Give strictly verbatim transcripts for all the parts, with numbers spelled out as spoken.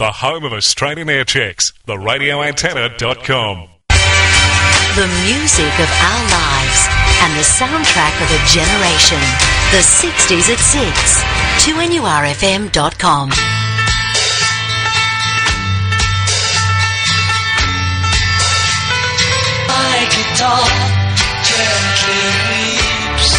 the home of Australian air checks, the radio antenna dot com. The music of our lives and the soundtrack of a generation. The sixties at six. two N U R F M dot com. My guitar gently weeps.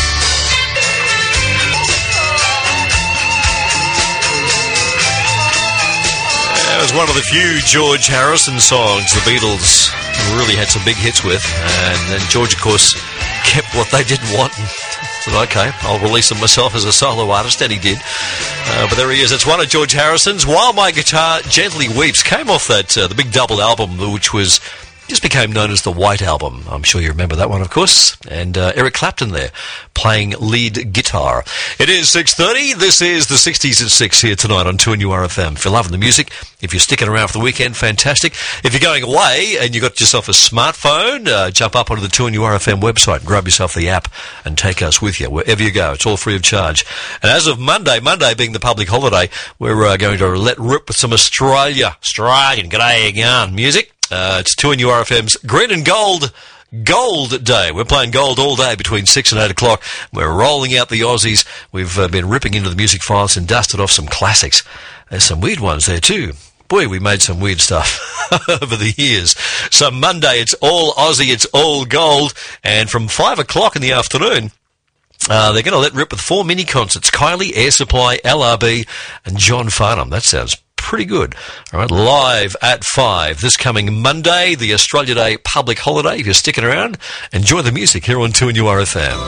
That was one of the few George Harrison songs the Beatles really had some big hits with, and then George, of course, kept what they didn't want and said, okay, I'll release them myself as a solo artist, and he did. Uh, but there he is. It's one of George Harrison's. While My Guitar Gently Weeps came off that uh, the big double album, which was just became known as the White Album. I'm sure you remember that one, of course. And uh, Eric Clapton there, playing lead guitar. It is six thirty. This is the sixties at six here tonight on two N U R F M. If you're loving the music, if you're sticking around for the weekend, fantastic. If you're going away and you've got yourself a smartphone, uh, jump up onto the two N U R F M website, grab yourself the app and take us with you wherever you go. It's all free of charge. And as of Monday, Monday being the public holiday, we're uh, going to let rip with some Australia, Australian, g'day again music. Uh, it's two N U R F M's Green and Gold Gold Day. We're playing gold all day between six and eight o'clock. We're rolling out the Aussies. We've uh, been ripping into the music files and dusted off some classics. There's some weird ones there too. Boy, we made some weird stuff over the years. So Monday, it's all Aussie, it's all gold. And from five o'clock in the afternoon, Uh, they're going to let rip with four mini concerts. Kylie, Air Supply, L R B, and John Farnham. That sounds pretty good. All right, live at five this coming Monday, the Australia Day public holiday. If you're sticking around, enjoy the music here on two N U R F M.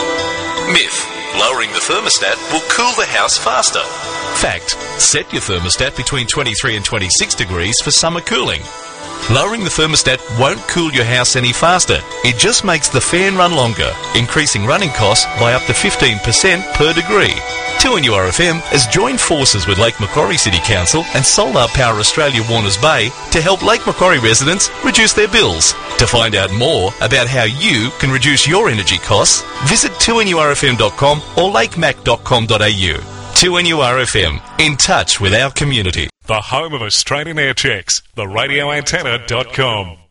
Myth. Lowering the thermostat will cool the house faster. Fact. Set your thermostat between twenty-three and twenty-six degrees for summer cooling. Lowering the thermostat won't cool your house any faster. It just makes the fan run longer, increasing running costs by up to fifteen percent per degree. two N U R F M has joined forces with Lake Macquarie City Council and Solar Power Australia Warners Bay to help Lake Macquarie residents reduce their bills. To find out more about how you can reduce your energy costs, visit two N U R F M dot com or lake mac dot com dot a u. two N U R F M, in touch with our community. The home of Australian air checks, the radio antenna dot com.